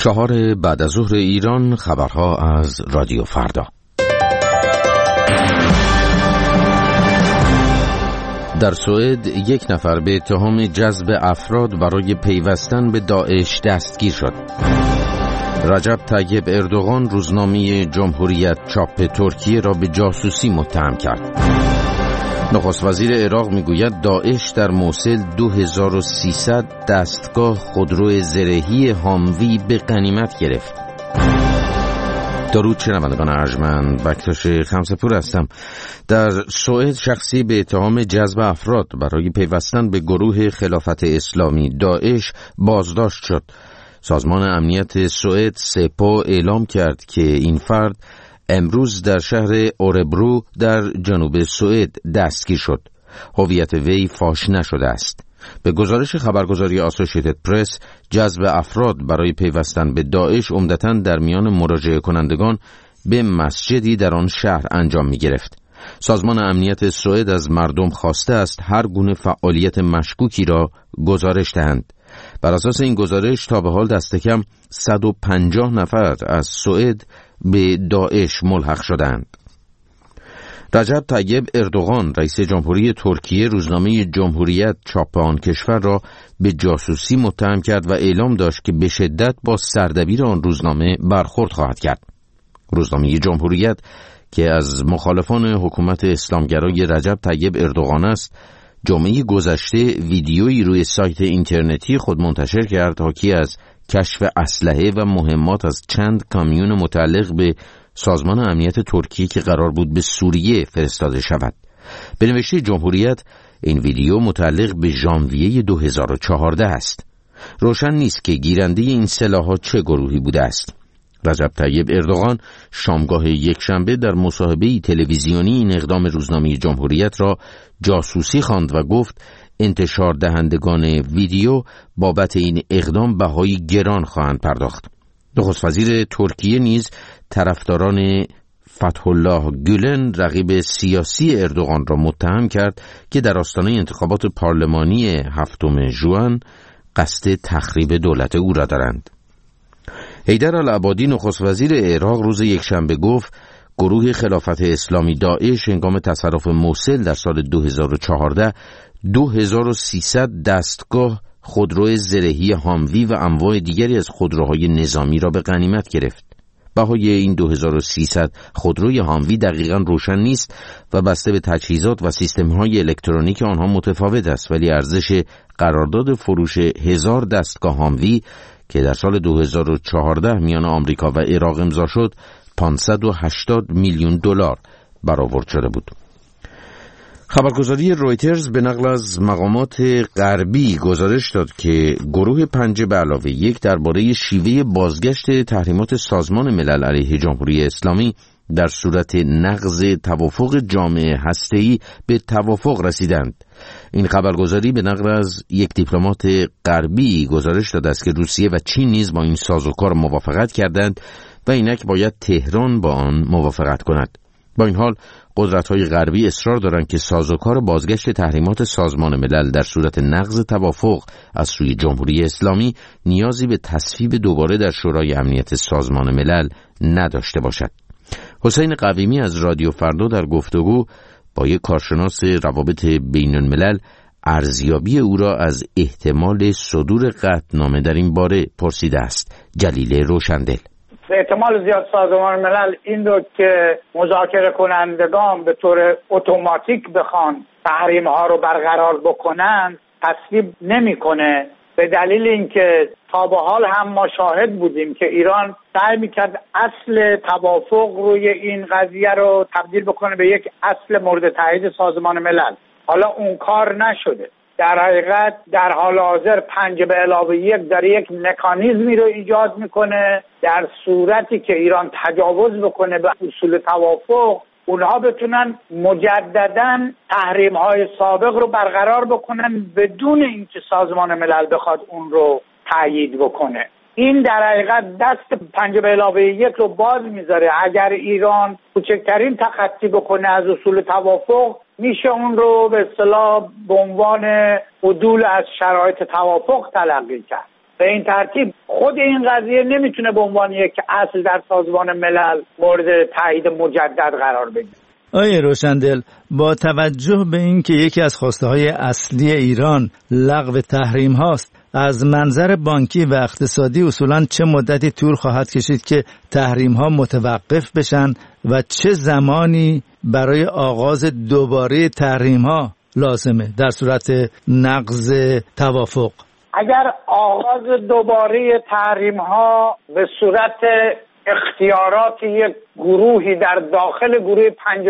4 بعد از ظهر ایران، خبرها از رادیو فردا. در سوئد 1 نفر به اتهام جذب افراد برای پیوستن به داعش دستگیر شد. رجب طیب اردوغان روزنامه جمهوریت چاپ ترکیه را به جاسوسی متهم کرد. نخست وزیر عراق میگوید داعش در موصل 2300 دستگاه خودرو زرهی هاموی به غنیمت گرفت. درود شنوندگان ارجمند، بکتاش خمسه‌پور هستم. در سوئد شخصی به اتهام جذب افراد برای پیوستن به گروه خلافت اسلامی داعش بازداشت شد. سازمان امنیت سوئد سپو اعلام کرد که این فرد امروز در شهر اوربرو در جنوب سوئد دستگیر شد. هویت وی فاش نشده است. به گزارش خبرگزاری آسوشیتد پرس، جذب افراد برای پیوستن به داعش عمدتاً در میان مراجعه کنندگان به مسجدی در آن شهر انجام می گرفت. سازمان امنیت سوئد از مردم خواسته است هر گونه فعالیت مشکوکی را گزارش دهند. بر اساس این گزارش تا به حال دست کم 150 نفر از سوئد به داعش ملحق شدند. رجب طیب اردوغان رئیس جمهوری ترکیه روزنامه جمهوریت چاپ آن کشور را به جاسوسی متهم کرد و اعلام داشت که به شدت با سردبیر آن روزنامه برخورد خواهد کرد. روزنامه جمهوریت که از مخالفان حکومت اسلامگرای رجب طیب اردوغان است، جمعه گذشته ویدیویی روی سایت اینترنتی خود منتشر کرد حاکی از کشف اسلحه و مهمات از چند کامیون متعلق به سازمان امنیت ترکیه که قرار بود به سوریه فرستاده شود. به نوشته جمهوریت این ویدیو متعلق به ژانویه 2014 است. روشن نیست که گیرنده این سلاح‌ها چه گروهی بوده است. رجب طیب اردوغان شامگاه یکشنبه در مصاحبه‌ای تلویزیونی این اقدام روزنامه جمهوریت را جاسوسی خواند و گفت انتشار دهندگان ویدیو بابت این اقدام بهای گران خواهند پرداخت. نخست وزیر ترکیه نیز طرفداران فتح الله گولن رقیب سیاسی اردوغان را متهم کرد که در آستانه انتخابات پارلمانی 7 ژوئن قصد تخریب دولت او را دارند. حیدر العبادی نخست وزیر عراق روز یکشنبه گفت گروه خلافت اسلامی داعش هنگام تصرف موصل در سال 2014 2300 دستگاه خودرو زرهی هاموی و انواع دیگری از خودروهای نظامی را به غنیمت گرفت. بهای این 2300 خودروی هاموی دقیقاً روشن نیست و بسته به تجهیزات و سیستم‌های الکترونیک آنها متفاوت است، ولی ارزش قرارداد فروش 1000 دستگاه هاموی که در سال 2014 میان آمریکا و عراق امضا شد 580 میلیون دلار برآورد شده بود. خبرگزاری رویترز به نقل از مقامات غربی گزارش داد که گروه 5+1 درباره شیوه بازگشت تحریمات سازمان ملل علیه جمهوری اسلامی در صورت نقض توافق جامعه هسته‌ای به توافق رسیدند. این خبرگزاری به نقل از یک دیپلمات غربی گزارش داده است که روسیه و چین نیز با این سازوکار موافقت کردند و اینک باید تهران با آن موافقت کند. با این حال قدرت‌های غربی اصرار دارند که سازوکار بازگشت تحریمات سازمان ملل در صورت نقض توافق از سوی جمهوری اسلامی نیازی به تصویب دوباره در شورای امنیت سازمان ملل نداشته باشد. حسین قویمی از رادیو فردا در گفتگو با یک کارشناس روابط بین الملل ارزیابی او را از احتمال صدور قطعنامه در این باره پرسیده است. جلیل روشندل: به احتمال زیاد سازمان ملل این رو که مذاکره کنندگان به طور اتوماتیک بخوان تحریم ها رو برقرار بکنن تصویب نمیکنه، به دلیل اینکه تا به حال هم ما شاهد بودیم که ایران سعی میکرد اصل توافق روی این قضیه رو تبدیل بکنه به یک اصل مورد تایید سازمان ملل. حالا اون کار نشده. در حقیقت در حال حاضر 5+1 در یک مکانیزمی رو ایجاد میکنه در صورتی که ایران تجاوز بکنه به اصول توافق، اونها بتونن مجدداً تحریم‌های سابق رو برقرار بکنن بدون اینکه سازمان ملل بخواد اون رو تایید بکنه. این در حقیقت دست 5+1 رو باز میذاره. اگر ایران کوچکترین تخطی بکنه از اصول توافق، میشه اون رو به اصطلاح به عنوان عدول از شرایط توافق تلقی کرد. به این ترتیب خود این قضیه نمیتونه به عنوان یک اصل در سازمان ملل مورد تایید مجدد قرار بگیره. آقای روشندل، با توجه به اینکه یکی از خواسته‌های اصلی ایران لغو تحریم هاست، از منظر بانکی و اقتصادی اصولاً چه مدتی طول خواهد کشید که تحریم ها متوقف بشن و چه زمانی برای آغاز دوباره تحریم ها لازمه در صورت نقض توافق؟ اگر آغاز دوباره تحریم ها به صورت اختیارات یک گروهی در داخل گروه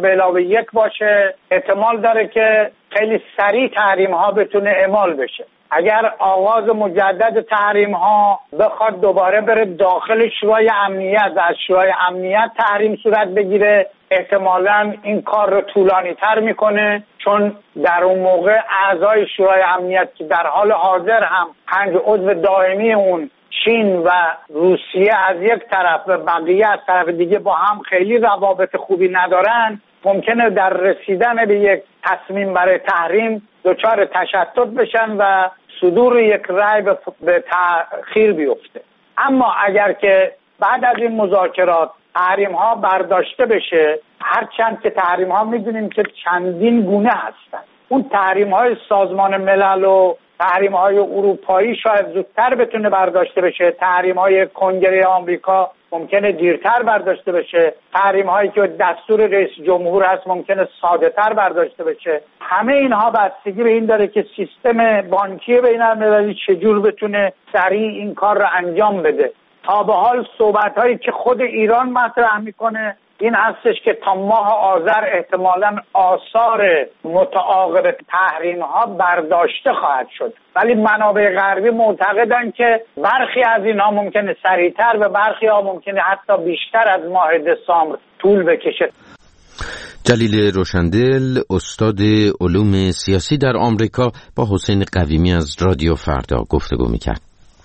5+1 باشه، احتمال داره که خیلی سریع تحریم ها بتونه اعمال بشه. اگر آغاز مجدد تحریم ها بخواد دوباره بره داخل شورای امنیت و از شورای امنیت تحریم صورت بگیره، احتمالاً این کار رو طولانی تر میکنه، چون در اون موقع اعضای شورای امنیت که در حال حاضر هم 5 عضو دائمی اون چین و روسیه از یک طرف و بقیه از طرف دیگه با هم خیلی روابط خوبی ندارن، ممکنه در رسیدن به یک تصمیم برای تحریم دچار تشتت بشن و صدور یک رأی به تأخیر بیفته. اما اگر که بعد از این مذاکرات تحریم ها برداشته بشه، هرچند که تحریم ها میدونیم که چندین گونه هستن، اون تحریم های سازمان ملل و تحریم های اروپایی شاید زودتر بتونه برداشته بشه، تحریم های کنگره آمریکا ممکنه دیرتر برداشته بشه، تحریم هایی که دستور رئیس جمهور هست ممکنه ساده تر برداشته بشه. همه اینها بستگی به این داره که سیستم بانکی بین المللی چجور بتونه سریع این کار رو انجام بده. تا به حال صحبت هایی که خود ایران مطرح میکنه این هستش که تا ماه آذر احتمالاً آثار متعاقب تحریم ها برداشته خواهد شد، ولی منابع غربی معتقدن که برخی از اینها ممکنه سریعتر و برخی ها ممکنه حتی بیشتر از ماه دسامبر طول بکشه. جلیل روشندل، استاد علوم سیاسی در آمریکا، با حسین قویمی از رادیو فردا گفتگو میکرد.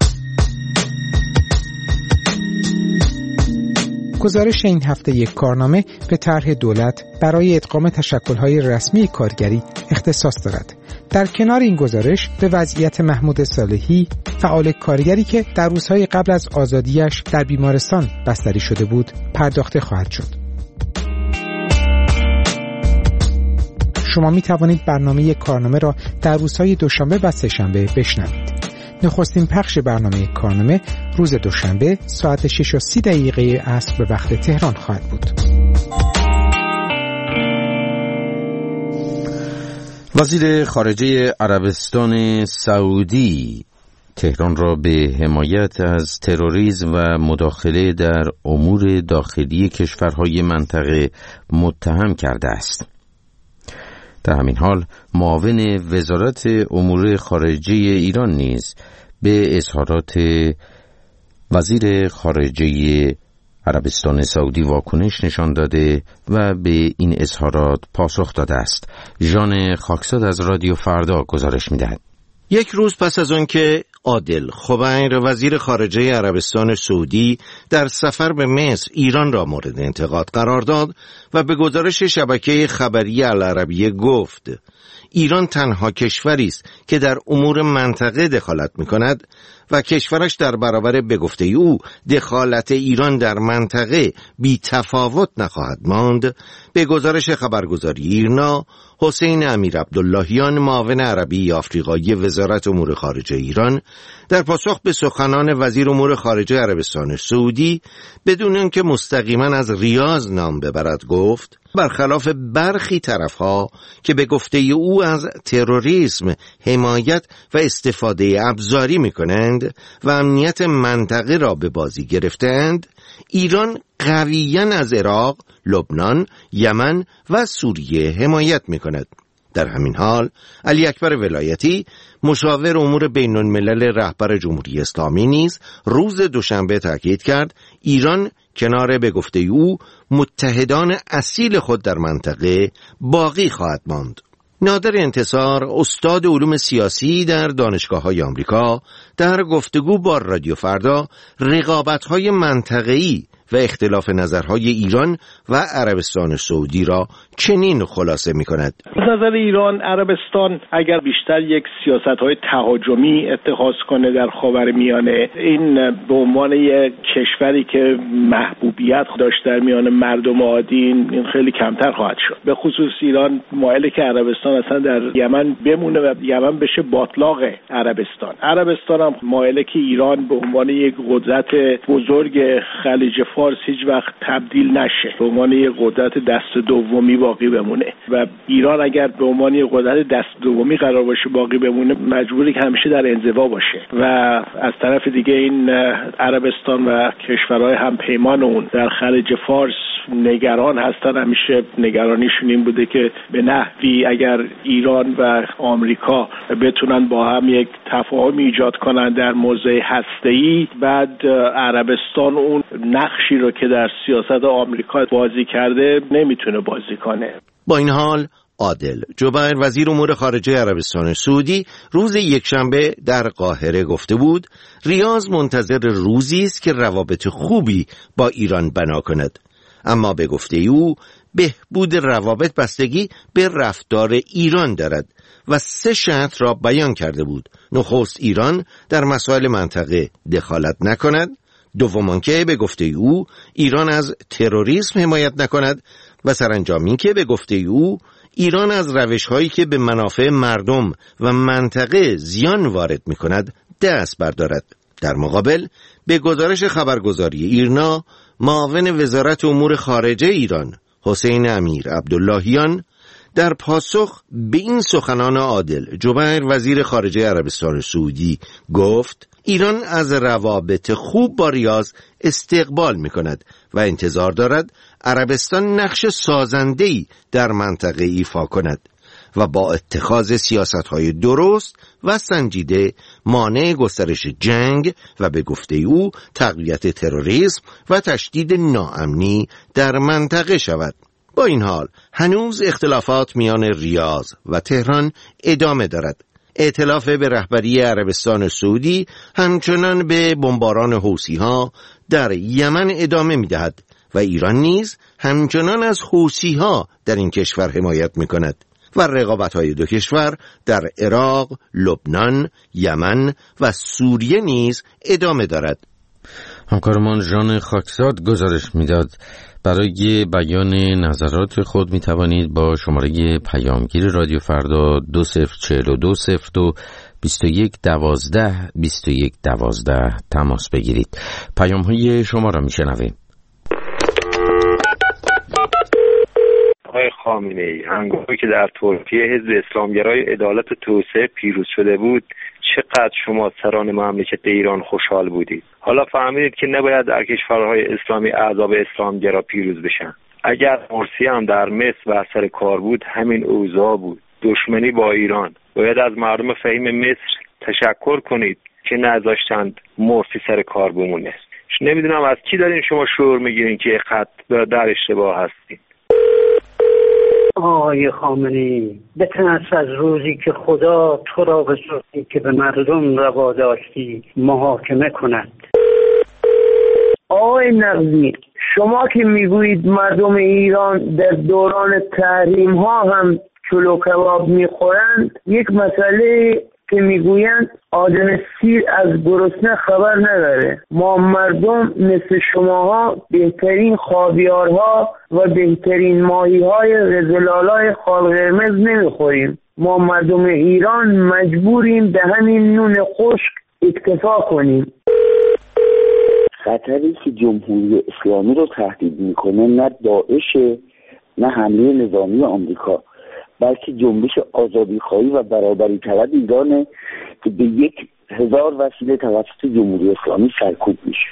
گزارش این هفته یک کارنامه به طرح دولت برای ادغام تشکل‌های رسمی کارگری اختصاص دارد. در کنار این گزارش به وضعیت محمود صالحی، فعال کارگری که در روزهای قبل از آزادیش در بیمارستان بستری شده بود، پرداخته خواهد شد. شما می توانید برنامه کارنامه را در روزهای دوشنبه و سه‌شنبه بشنوید. نخستین پخش برنامه کارنامه روز دوشنبه ساعت 6:30 عصر به وقت تهران خواهد بود. وزیر خارجه عربستان سعودی تهران را به حمایت از تروریسم و مداخله در امور داخلی کشورهای منطقه متهم کرده است. در همین حال معاون وزارت امور خارجه ایران نیز به اظهارات وزیر خارجه عربستان سعودی واکنش نشان داده و به این اظهارات پاسخ داده است. ژان خاکزاد از رادیو فردا گزارش می‌دهد. یک روز پس از آن که عادل خبیر وزیر خارجه عربستان سعودی در سفر به مصر ایران را مورد انتقاد قرار داد و به گزارش شبکه خبری العربیه گفت ایران تنها کشوری است که در امور منطقه دخالت می‌کند و کشورش در برابر به گفته او دخالت ایران در منطقه بی تفاوت نخواهد ماند، به گزارش خبرگزاری ایرنا حسین امیر عبداللهیان معاون عربی آفریقایی وزارت امور خارجه ایران در پاسخ به سخنان وزیر امور خارجه عربستان سعودی بدون اینکه مستقیما از ریاض نام ببرد گفت برخلاف برخی طرفها که به گفته او از تروریسم حمایت و استفاده ابزاری می‌کنند و امنیت منطقه را به بازی گرفتند، ایران قویاً از عراق، لبنان، یمن و سوریه حمایت می‌کند. در همین حال علی اکبر ولایتی مشاور امور بین الملل رهبر جمهوری اسلامی نیز روز دوشنبه تاکید کرد ایران کنار به گفته او متحدان اصیل خود در منطقه باقی خواهد ماند. نادر انتصار، استاد علوم سیاسی در دانشگاه‌های آمریکا، در گفتگو با رادیو فردا رقابت‌های منطقه‌ای و اختلاف نظرهای ایران و عربستان سعودی را چنین خلاصه می‌کند. از نظر ایران، عربستان اگر بیشتر یک سیاست‌های تهاجمی اتخاذ کنه در خاورمیانه، این به عنوان یک کشوری که محبوبیت داشت در میان مردم عادی، این خیلی کمتر خواهد شد. به خصوص ایران مایله که عربستان اصلا در یمن بمونه و یمن بشه باطلاق عربستان. عربستان هم مایله که ایران به عنوان یک قدرت بزرگ خلیج فارس هیچ وقت تبدیل نشه، به عنوان یک قدرت دست دومی باقی بمونه. و ایران اگر به عنوان یک قدرت دست دومی قرار باشه باقی بمونه، مجبوری که همیشه در انزوا باشه. و از طرف دیگه این عربستان و کشورهای همپیمان اون در خلیج فارس نگران هستن. همیشه نگرانیشون این بوده که به نحوی اگر ایران و آمریکا بتونن با هم یک تفاهم ایجاد کنن در موضوع هسته‌ای، بعد عربستان اون نقشی رو که در سیاست آمریکا بازی کرده نمیتونه بازی کنه. با این حال عادل جبیر وزیر امور خارجه عربستان سعودی روز یکشنبه در قاهره گفته بود ریاض منتظر روزی است که روابط خوبی با ایران بنا کند، اما به گفته او بهبود روابط بستگی به رفتار ایران دارد و 3 شرط را بیان کرده بود. نخست ایران در مسائل منطقه دخالت نکند، دوم که به گفته او ایران از تروریسم حمایت نکند و سرانجامی که به گفته او ایران از روش‌هایی که به منافع مردم و منطقه زیان وارد می‌کند دست بردارد. در مقابل به گزارش خبرگزاری ایرنا، معاون وزارت امور خارجه ایران حسین امیر عبداللهیان در پاسخ به این سخنان عادل جبیر وزیر خارجه عربستان سعودی گفت ایران از روابط خوب با ریاض استقبال می‌کند و انتظار دارد عربستان نقش سازنده‌ای در منطقه ایفا کند و با اتخاذ سیاست‌های درست و سنجیده مانع گسترش جنگ و به گفته او تقویت تروریسم و تشدید ناامنی در منطقه شود. با این حال هنوز اختلافات میان ریاض و تهران ادامه دارد. ائتلاف به رهبری عربستان سعودی همچنان به بمباران حوثی‌ها در یمن ادامه می‌دهد و ایران نیز همچنان از حوثی‌ها در این کشور حمایت می‌کند و رقابت‌های دو کشور در عراق، لبنان، یمن و سوریه نیز ادامه دارد. همکارمان ژان خاکزاد گزارش می‌داد. برای بیان نظرات خود می توانید با شماره پیامگیر رادیو فردا 204202 2112 تماس بگیرید. پیام های شما را می شنویم. آقای خامنه‌ای، هنگامی که در ترکیه حزب اسلامگرای عدالت و توسعه پیروز شده بود، چقدر شما سران مملکت ایران خوشحال بودید. حالا فهمیدید که نباید در کشورهای اسلامی احزاب اسلامگرا پیروز بشن. اگر مرسی هم در مصر و سر کار بود، همین اوضاع بود. دشمنی با ایران. باید از مردم فهیم مصر تشکر کنید که نذاشتند مرسی سر کار بمونه. نمیدونم از کی دارین شما شعور میگیرین که خط در اشتباه هستین. آقای خامنه‌ای، بترس از روزی که خدا تو را به صورتی که به مردم روا داشتی محاکمه کند. آقای نقضی، شما که میگویید مردم ایران در دوران تحریم ها هم چلو کباب میخورند، یک مسئله که میگویند آدم سیر از گرسنه خبر نداره. ما مردم مثل شماها بهترین خاویارها و بهترین ماهیهای رزلالای خال قرمز نمیخوریم. ما مردم ایران مجبوریم به همین نون خشک اکتفا کنیم. خطری که جمهوری اسلامی رو تهدید میکنه نه داعش، نه حمله نظامی آمریکا، بلکه جنبش آزادیخواهی و برابری طلب ایرانه که به 1000 وسیله توسط جمهوری اسلامی سرکوب میشه.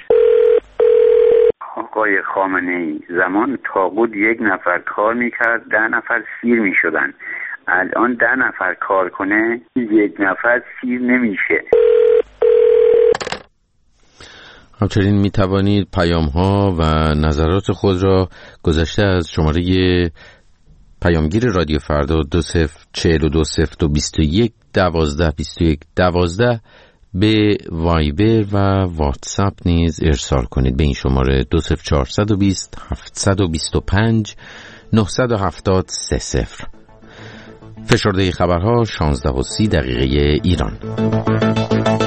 آقای خامنه‌ای، زمان طاغوت 1 نفر کار میکرد 10 نفر سیر میشدن. الان 10 نفر کار کنه 1 نفر سیر نمیشه. همچنین می توانید پیام ها و نظرات خود را گذشته از شماره پیامگیر رادیو فردا 2042022112 به وایبر و واتساپ نیز ارسال کنید به این شماره 20420 725 970 30. فشرده خبرها 16:30 ایران.